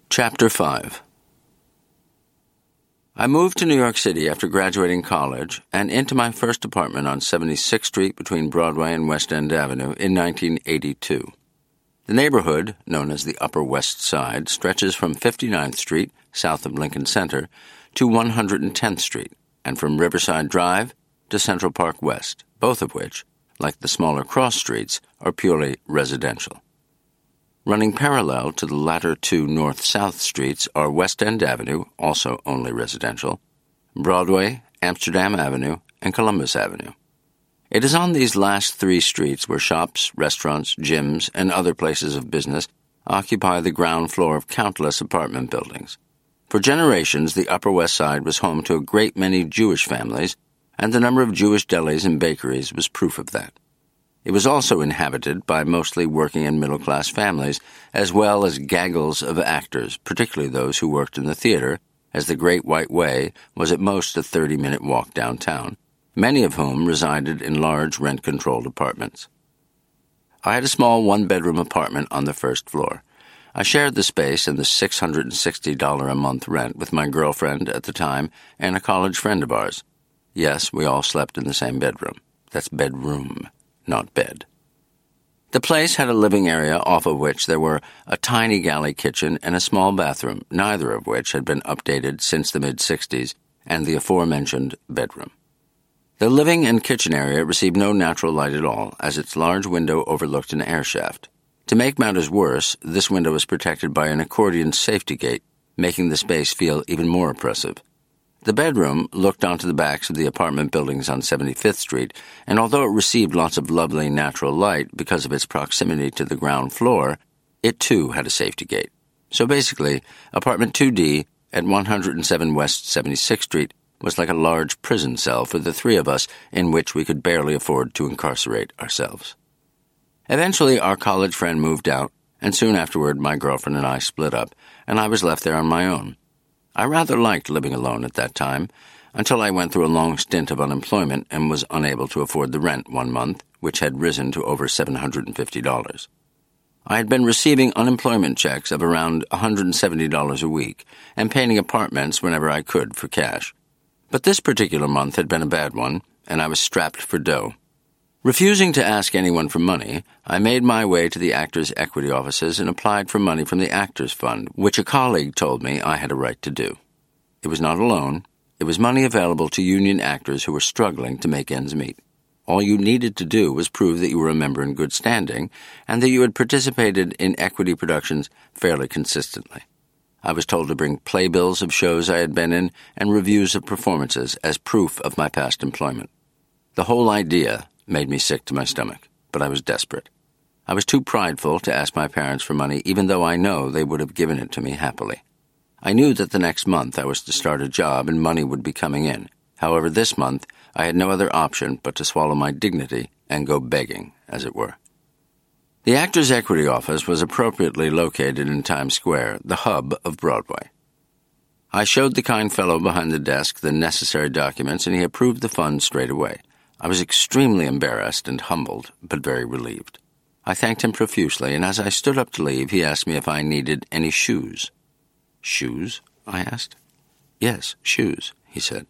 Chapter 5. I moved to New York City after graduating college and into my first apartment on 76th Street between Broadway and West End Avenue in 1982. The neighborhood, known as the Upper West Side, stretches from 59th Street, south of Lincoln Center, to 110th Street, and from Riverside Drive to Central Park West, both of which, like the smaller cross streets, are purely residential. Running parallel to the latter two north-south streets are West End Avenue, also only residential, Broadway, Amsterdam Avenue, and Columbus Avenue. It is on these last three streets where shops, restaurants, gyms, and other places of business occupy the ground floor of countless apartment buildings. For generations, the Upper West Side was home to a great many Jewish families, and the number of Jewish delis and bakeries was proof of that. It was also inhabited by mostly working and middle-class families, as well as gaggles of actors, particularly those who worked in the theater, as the Great White Way was at most a 30-minute walk downtown, many of whom resided in large rent-controlled apartments. I had a small one-bedroom apartment on the first floor. I shared the space and the $660 a month rent with my girlfriend at the time and a college friend of ours. Yes, we all slept in the same bedroom. That's bedroom, not bed. The place had a living area off of which there were a tiny galley kitchen and a small bathroom, neither of which had been updated since the mid-'60s, and the aforementioned bedroom. The living and kitchen area received no natural light at all, as its large window overlooked an air shaft. To make matters worse, this window was protected by an accordion safety gate, making the space feel even more oppressive. The bedroom looked onto the backs of the apartment buildings on 75th Street, and although it received lots of lovely natural light because of its proximity to the ground floor, it too had a safety gate. So basically, apartment 2D at 107 West 76th Street was like a large prison cell for the three of us in which we could barely afford to incarcerate ourselves. Eventually, our college friend moved out, and soon afterward my girlfriend and I split up, and I was left there on my own. I rather liked living alone at that time, until I went through a long stint of unemployment and was unable to afford the rent one month, which had risen to over $750. I had been receiving unemployment checks of around $170 a week and painting apartments whenever I could for cash. But this particular month had been a bad one, and I was strapped for dough. Refusing to ask anyone for money, I made my way to the Actors' Equity offices and applied for money from the Actors Fund, which a colleague told me I had a right to do. It was not a loan. It was money available to union actors who were struggling to make ends meet. All you needed to do was prove that you were a member in good standing and that you had participated in equity productions fairly consistently. I was told to bring playbills of shows I had been in and reviews of performances as proof of my past employment. The whole idea made me sick to my stomach, but I was desperate. I was too prideful to ask my parents for money, even though I know they would have given it to me happily. I knew that the next month I was to start a job and money would be coming in. However, this month I had no other option but to swallow my dignity and go begging, as it were. The Actors' Equity office was appropriately located in Times Square, the hub of Broadway. I showed the kind fellow behind the desk the necessary documents, and he approved the fund straight away. I was extremely embarrassed and humbled, but very relieved. I thanked him profusely, and as I stood up to leave, he asked me if I needed any shoes. Shoes? I asked. Yes, shoes, he said.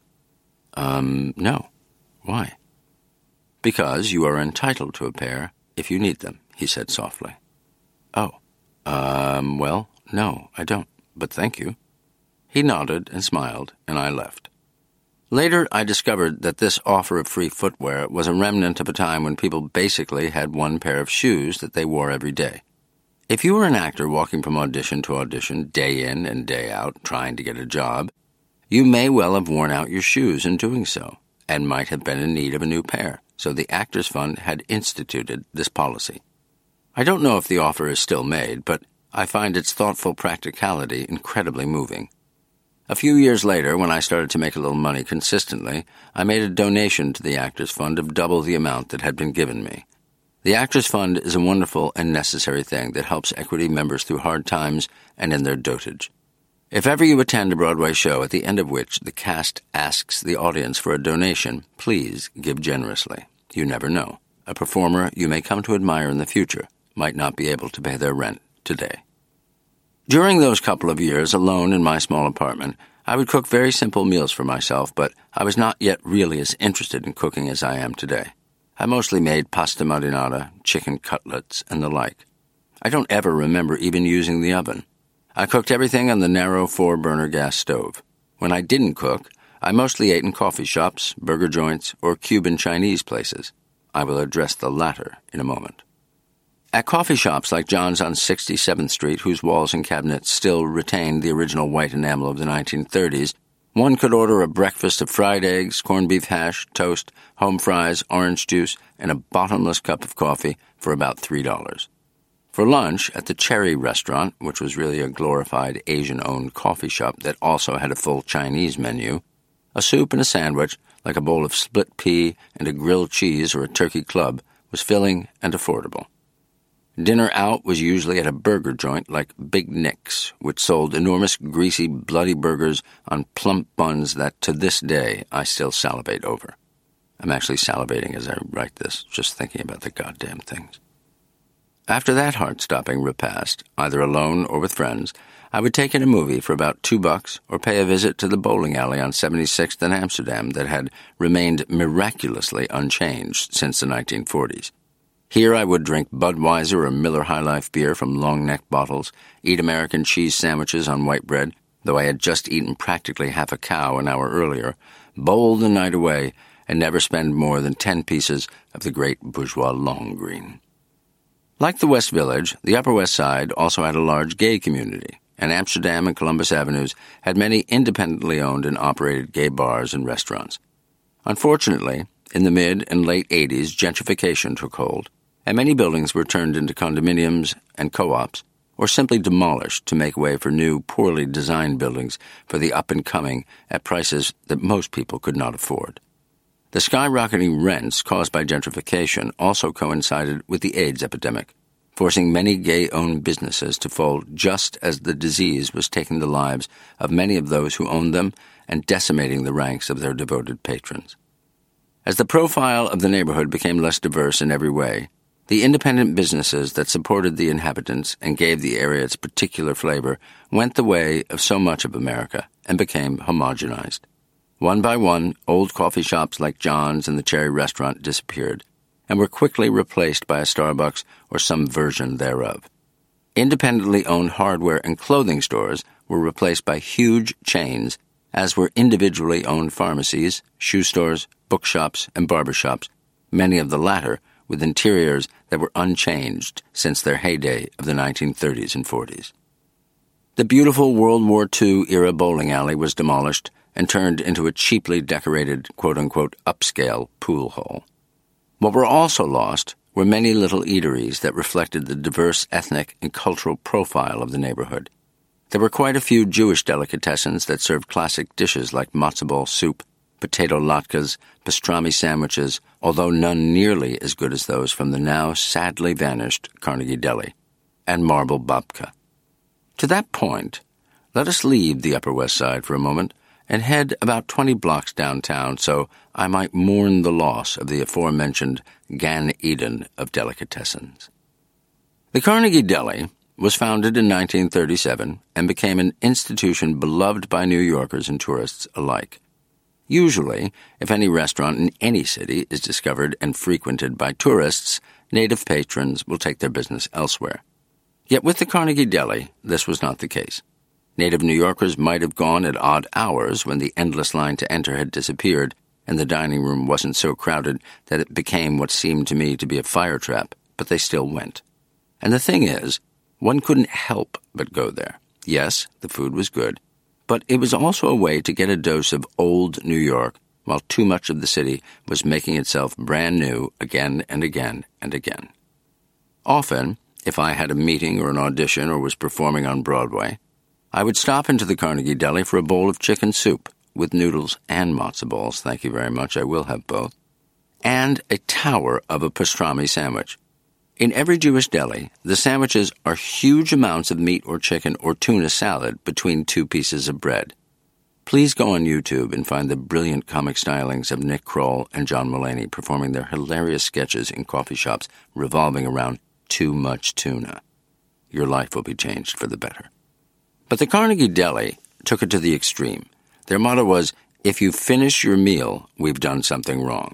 No. Why? Because you are entitled to a pair if you need them, he said softly. Oh, well, no, I don't, but thank you. He nodded and smiled, and I left. Later, I discovered that this offer of free footwear was a remnant of a time when people basically had one pair of shoes that they wore every day. If you were an actor walking from audition to audition, day in and day out, trying to get a job, you may well have worn out your shoes in doing so, and might have been in need of a new pair, so the Actors Fund had instituted this policy. I don't know if the offer is still made, but I find its thoughtful practicality incredibly moving. A few years later, when I started to make a little money consistently, I made a donation to the Actors Fund of double the amount that had been given me. The Actors Fund is a wonderful and necessary thing that helps equity members through hard times and in their dotage. If ever you attend a Broadway show at the end of which the cast asks the audience for a donation, please give generously. You never know. A performer you may come to admire in the future might not be able to pay their rent today. During those couple of years, alone in my small apartment, I would cook very simple meals for myself, but I was not yet really as interested in cooking as I am today. I mostly made pasta marinara, chicken cutlets, and the like. I don't ever remember even using the oven. I cooked everything on the narrow 4-burner gas stove. When I didn't cook, I mostly ate in coffee shops, burger joints, or Cuban Chinese places. I will address the latter in a moment. At coffee shops like John's on 67th Street, whose walls and cabinets still retained the original white enamel of the 1930s, one could order a breakfast of fried eggs, corned beef hash, toast, home fries, orange juice, and a bottomless cup of coffee for about $3. For lunch, at the Cherry Restaurant, which was really a glorified Asian-owned coffee shop that also had a full Chinese menu, a soup and a sandwich, like a bowl of split pea and a grilled cheese or a turkey club, was filling and affordable. Dinner out was usually at a burger joint like Big Nick's, which sold enormous, greasy, bloody burgers on plump buns that, to this day, I still salivate over. I'm actually salivating as I write this, just thinking about the goddamn things. After that heart-stopping repast, either alone or with friends, I would take in a movie for about $2 or pay a visit to the bowling alley on 76th in Amsterdam that had remained miraculously unchanged since the 1940s. Here I would drink Budweiser or Miller High Life beer from long-neck bottles, eat American cheese sandwiches on white bread, though I had just eaten practically half a cow an hour earlier, bowl the night away, and never spend more than 10 pieces of the great bourgeois long green. Like the West Village, the Upper West Side also had a large gay community, and Amsterdam and Columbus Avenues had many independently owned and operated gay bars and restaurants. Unfortunately, in the mid and late 80s, gentrification took hold, and many buildings were turned into condominiums and co-ops, or simply demolished to make way for new, poorly designed buildings for the up-and-coming at prices that most people could not afford. The skyrocketing rents caused by gentrification also coincided with the AIDS epidemic, forcing many gay-owned businesses to fold just as the disease was taking the lives of many of those who owned them and decimating the ranks of their devoted patrons. As the profile of the neighborhood became less diverse in every way, the independent businesses that supported the inhabitants and gave the area its particular flavor went the way of so much of America and became homogenized. One by one, old coffee shops like John's and the Cherry Restaurant disappeared and were quickly replaced by a Starbucks or some version thereof. Independently owned hardware and clothing stores were replaced by huge chains, as were individually owned pharmacies, shoe stores, bookshops, and barbershops, many of the latter with interiors that were unchanged since their heyday of the 1930s and 40s. The beautiful World War II-era bowling alley was demolished and turned into a cheaply decorated, quote-unquote, upscale pool hall. What were also lost were many little eateries that reflected the diverse ethnic and cultural profile of the neighborhood. There were quite a few Jewish delicatessens that served classic dishes like matzo ball soup, potato latkes, pastrami sandwiches, although none nearly as good as those from the now sadly vanished Carnegie Deli, and marble babka. To that point, let us leave the Upper West Side for a moment and head about 20 blocks downtown so I might mourn the loss of the aforementioned Gan Eden of delicatessens. The Carnegie Deli was founded in 1937 and became an institution beloved by New Yorkers and tourists alike. Usually, if any restaurant in any city is discovered and frequented by tourists, native patrons will take their business elsewhere. Yet with the Carnegie Deli, this was not the case. Native New Yorkers might have gone at odd hours when the endless line to enter had disappeared and the dining room wasn't so crowded that it became what seemed to me to be a fire trap, but they still went. And the thing is, one couldn't help but go there. Yes, the food was good, but it was also a way to get a dose of old New York while too much of the city was making itself brand new again and again and again. Often, if I had a meeting or an audition or was performing on Broadway, I would stop into the Carnegie Deli for a bowl of chicken soup with noodles and matzo balls, thank you very much, I will have both, and a tower of a pastrami sandwich. In every Jewish deli, the sandwiches are huge amounts of meat or chicken or tuna salad between two pieces of bread. Please go on YouTube and find the brilliant comic stylings of Nick Kroll and John Mulaney performing their hilarious sketches in coffee shops revolving around too much tuna. Your life will be changed for the better. But the Carnegie Deli took it to the extreme. Their motto was, "If you finish your meal, we've done something wrong."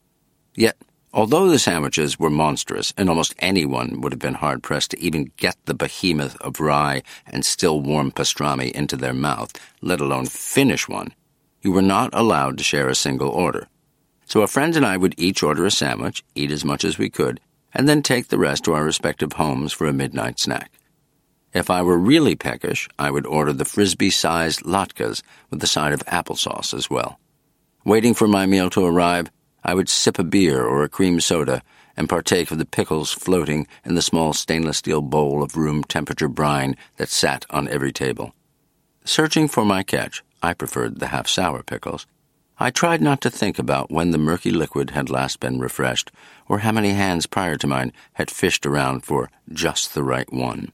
Yet, although the sandwiches were monstrous, and almost anyone would have been hard-pressed to even get the behemoth of rye and still warm pastrami into their mouth, let alone finish one, you were not allowed to share a single order. So our friends and I would each order a sandwich, eat as much as we could, and then take the rest to our respective homes for a midnight snack. If I were really peckish, I would order the Frisbee-sized latkes with a side of applesauce as well. Waiting for my meal to arrive, I would sip a beer or a cream soda and partake of the pickles floating in the small stainless steel bowl of room-temperature brine that sat on every table. Searching for my catch, I preferred the half-sour pickles. I tried not to think about when the murky liquid had last been refreshed, or how many hands prior to mine had fished around for just the right one.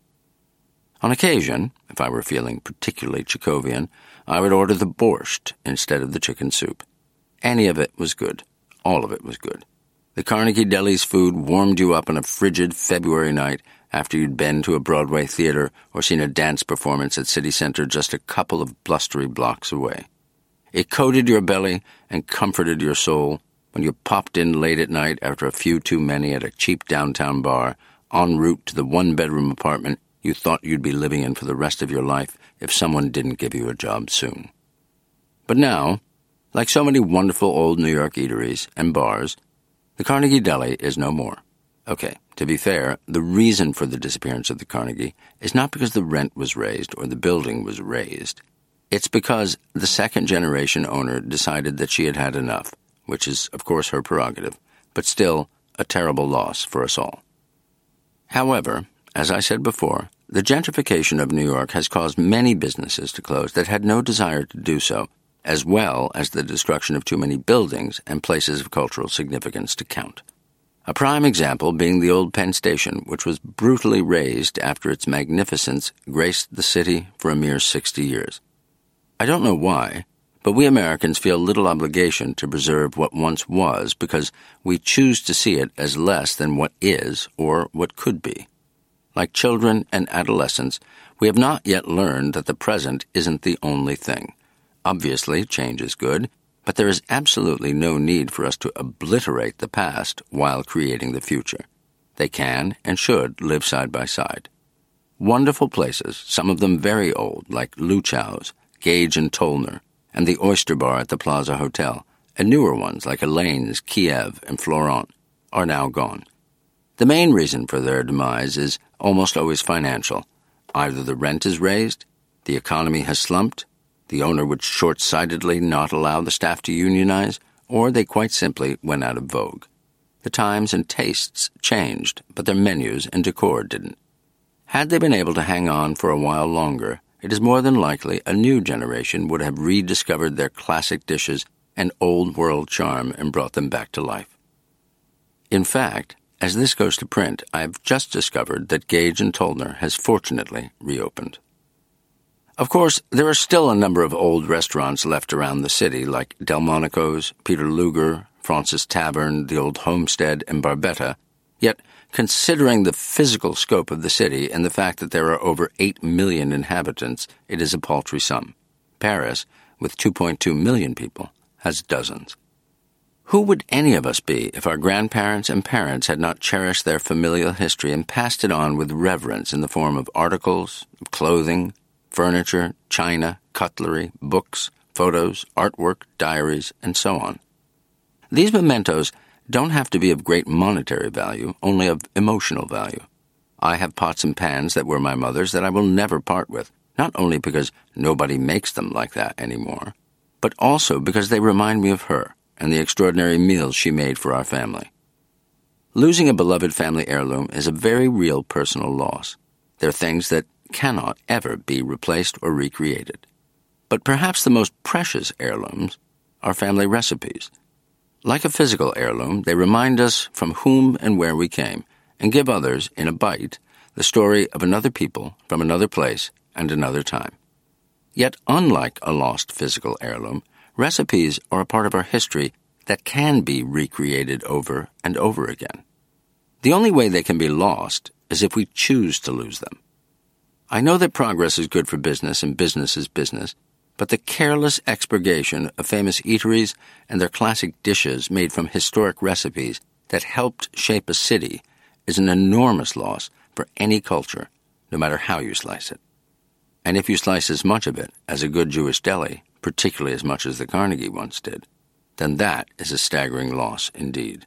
On occasion, if I were feeling particularly Chekhovian, I would order the borscht instead of the chicken soup. Any of it was good. All of it was good. The Carnegie Deli's food warmed you up on a frigid February night after you'd been to a Broadway theater or seen a dance performance at City Center just a couple of blustery blocks away. It coated your belly and comforted your soul when you popped in late at night after a few too many at a cheap downtown bar, en route to the one-bedroom apartment you thought you'd be living in for the rest of your life if someone didn't give you a job soon. But now, like so many wonderful old New York eateries and bars, the Carnegie Deli is no more. Okay, to be fair, the reason for the disappearance of the Carnegie is not because the rent was raised or the building was razed. It's because the second-generation owner decided that she had had enough, which is, of course, her prerogative, but still a terrible loss for us all. However, as I said before, the gentrification of New York has caused many businesses to close that had no desire to do so, as well as the destruction of too many buildings and places of cultural significance to count. A prime example being the old Penn Station, which was brutally razed after its magnificence graced the city for a mere 60 years. I don't know why, but we Americans feel little obligation to preserve what once was because we choose to see it as less than what is or what could be. Like children and adolescents, we have not yet learned that the present isn't the only thing. Obviously, change is good, but there is absolutely no need for us to obliterate the past while creating the future. They can and should live side by side. Wonderful places, some of them very old, like Luchow's, Gage and Tollner, and the Oyster Bar at the Plaza Hotel, and newer ones like Elaine's, Kiev, and Florent, are now gone. The main reason for their demise is almost always financial. Either the rent is raised, the economy has slumped, the owner would short-sightedly not allow the staff to unionize, or they quite simply went out of vogue. The times and tastes changed, but their menus and decor didn't. Had they been able to hang on for a while longer, it is more than likely a new generation would have rediscovered their classic dishes and old-world charm and brought them back to life. In fact, as this goes to print, I've just discovered that Gage and Tollner has fortunately reopened. Of course, there are still a number of old restaurants left around the city, like Delmonico's, Peter Luger, Francis Tavern, the Old Homestead, and Barbetta, yet considering the physical scope of the city and the fact that there are over 8 million inhabitants, it is a paltry sum. Paris, with 2.2 million people, has dozens. Who would any of us be if our grandparents and parents had not cherished their familial history and passed it on with reverence in the form of articles, of clothing, furniture, china, cutlery, books, photos, artwork, diaries, and so on? These mementos don't have to be of great monetary value, only of emotional value. I have pots and pans that were my mother's that I will never part with, not only because nobody makes them like that anymore, but also because they remind me of her and the extraordinary meals she made for our family. Losing a beloved family heirloom is a very real personal loss. They're things that cannot ever be replaced or recreated. But perhaps the most precious heirlooms are family recipes. Like a physical heirloom, they remind us from whom and where we came, and give others, in a bite, the story of another people from another place and another time. Yet, unlike a lost physical heirloom, recipes are a part of our history that can be recreated over and over again. The only way they can be lost is if we choose to lose them. I know that progress is good for business and business is business, but the careless expurgation of famous eateries and their classic dishes made from historic recipes that helped shape a city is an enormous loss for any culture, no matter how you slice it. And if you slice as much of it as a good Jewish deli, particularly as much as the Carnegie once did, then that is a staggering loss indeed.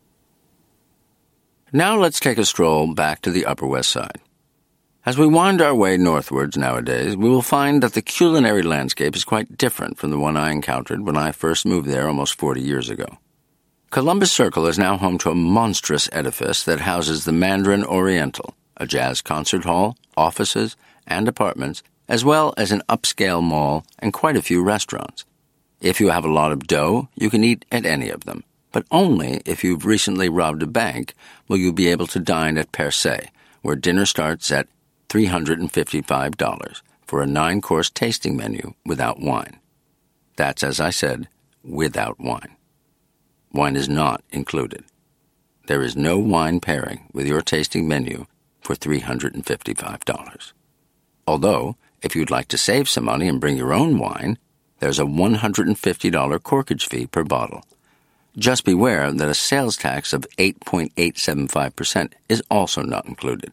Now let's take a stroll back to the Upper West Side. As we wind our way northwards nowadays, we will find that the culinary landscape is quite different from the one I encountered when I first moved there almost 40 years ago. Columbus Circle is now home to a monstrous edifice that houses the Mandarin Oriental, a jazz concert hall, offices, and apartments, as well as an upscale mall and quite a few restaurants. If you have a lot of dough, you can eat at any of them, but only if you've recently robbed a bank will you be able to dine at Per Se, where dinner starts at $355 for a 9-course tasting menu without wine. That's, as I said, without wine. Wine is not included. There is no wine pairing with your tasting menu for $355. Although, if you'd like to save some money and bring your own wine, there's a $150 corkage fee per bottle. Just beware that a sales tax of 8.875% is also not included.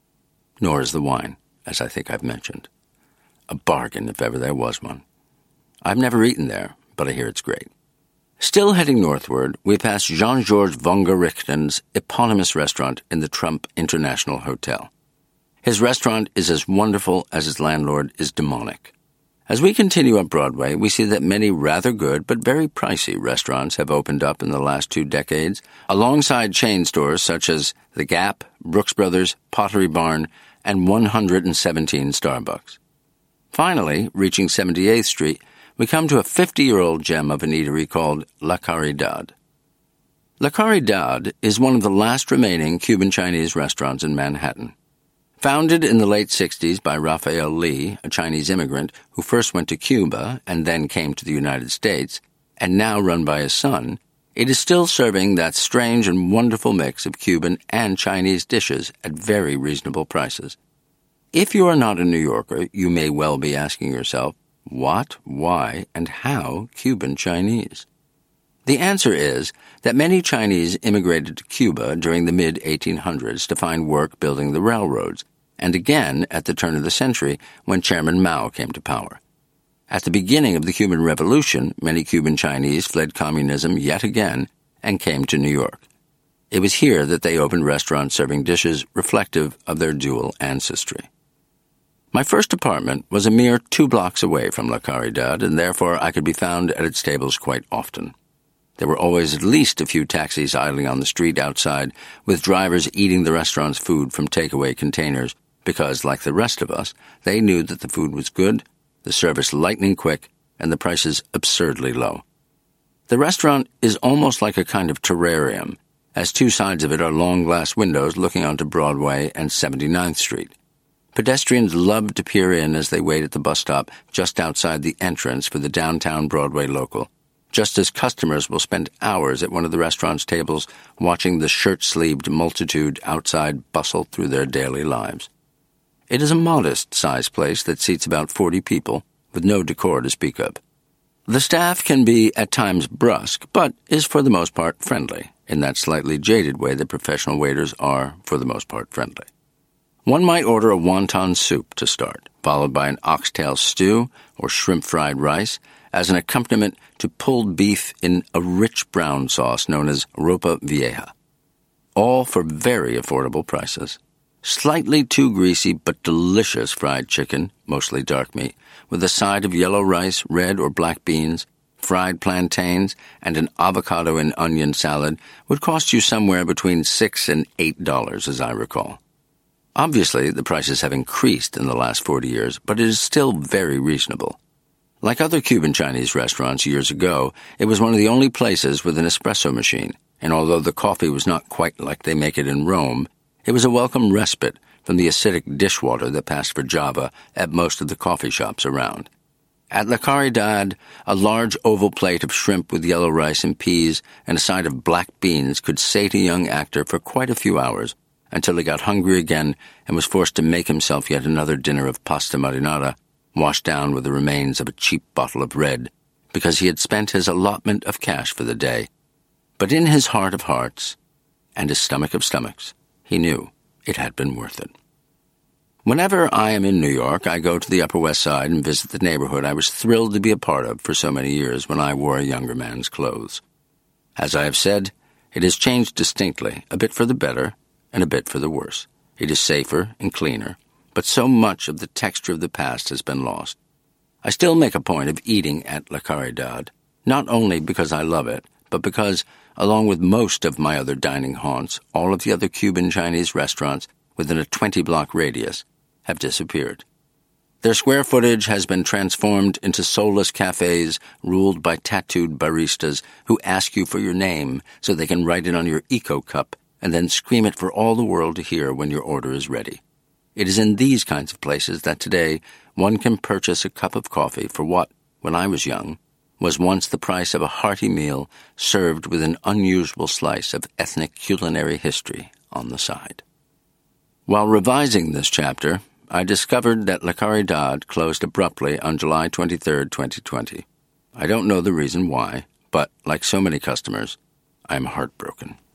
Nor is the wine, as I think I've mentioned. A bargain if ever there was one. I've never eaten there, but I hear it's great. Still heading northward, we pass Jean-Georges Vongerichten's eponymous restaurant in the Trump International Hotel. His restaurant is as wonderful as his landlord is demonic. As we continue up Broadway, we see that many rather good but very pricey restaurants have opened up in the last 2 decades, alongside chain stores such as The Gap, Brooks Brothers, Pottery Barn, and 117 Starbucks. Finally, reaching 78th Street, we come to a 50-year-old gem of an eatery called La Caridad. La Caridad is one of the last remaining Cuban-Chinese restaurants in Manhattan. Founded in the late 60s by Raphael Lee, a Chinese immigrant who first went to Cuba and then came to the United States, and now run by his son, it is still serving that strange and wonderful mix of Cuban and Chinese dishes at very reasonable prices. If you are not a New Yorker, you may well be asking yourself, what, why, and how Cuban Chinese? The answer is that many Chinese immigrated to Cuba during the mid-1800s to find work building the railroads, and again at the turn of the century when Chairman Mao came to power. At the beginning of the Cuban Revolution, many Cuban Chinese fled communism yet again and came to New York. It was here that they opened restaurants serving dishes reflective of their dual ancestry. My first apartment was a mere 2 blocks away from La Caridad, and therefore I could be found at its tables quite often. There were always at least a few taxis idling on the street outside, with drivers eating the restaurant's food from takeaway containers because, like the rest of us, they knew that the food was good, the service lightning quick, and the prices absurdly low. The restaurant is almost like a kind of terrarium, as 2 sides of it are long glass windows looking onto Broadway and 79th Street. Pedestrians love to peer in as they wait at the bus stop just outside the entrance for the downtown Broadway local, just as customers will spend hours at one of the restaurant's tables watching the shirt-sleeved multitude outside bustle through their daily lives. It is a modest-sized place that seats about 40 people, with no decor to speak of. The staff can be at times brusque, but is for the most part friendly, in that slightly jaded way that professional waiters are, for the most part, friendly. One might order a wonton soup to start, followed by an oxtail stew or shrimp fried rice, as an accompaniment to pulled beef in a rich brown sauce known as ropa vieja. All for very affordable prices. Slightly too greasy but delicious fried chicken, mostly dark meat, with a side of yellow rice, red or black beans, fried plantains, and an avocado and onion salad would cost you somewhere between $6 and $8, as I recall. Obviously, the prices have increased in the last 40 years, but it is still very reasonable. Like other Cuban Chinese restaurants years ago, it was one of the only places with an espresso machine, and although the coffee was not quite like they make it in Rome, it was a welcome respite from the acidic dishwater that passed for Java at most of the coffee shops around. At La Caridad, a large oval plate of shrimp with yellow rice and peas and a side of black beans could sate a young actor for quite a few hours, until he got hungry again and was forced to make himself yet another dinner of pasta marinara, washed down with the remains of a cheap bottle of red, because he had spent his allotment of cash for the day. But in his heart of hearts, and his stomach of stomachs, he knew it had been worth it. Whenever I am in New York, I go to the Upper West Side and visit the neighborhood I was thrilled to be a part of for so many years when I wore a younger man's clothes. As I have said, it has changed distinctly, a bit for the better and a bit for the worse. It is safer and cleaner, but so much of the texture of the past has been lost. I still make a point of eating at La Caridad, not only because I love it, but because, along with most of my other dining haunts, all of the other Cuban Chinese restaurants within a 20-block radius have disappeared. Their square footage has been transformed into soulless cafes ruled by tattooed baristas who ask you for your name so they can write it on your eco cup and then scream it for all the world to hear when your order is ready. It is in these kinds of places that today one can purchase a cup of coffee for what, when I was young, was once the price of a hearty meal served with an unusual slice of ethnic culinary history on the side. While revising this chapter, I discovered that La Caridad closed abruptly on July 23, 2020. I don't know the reason why, but like so many customers, I am heartbroken.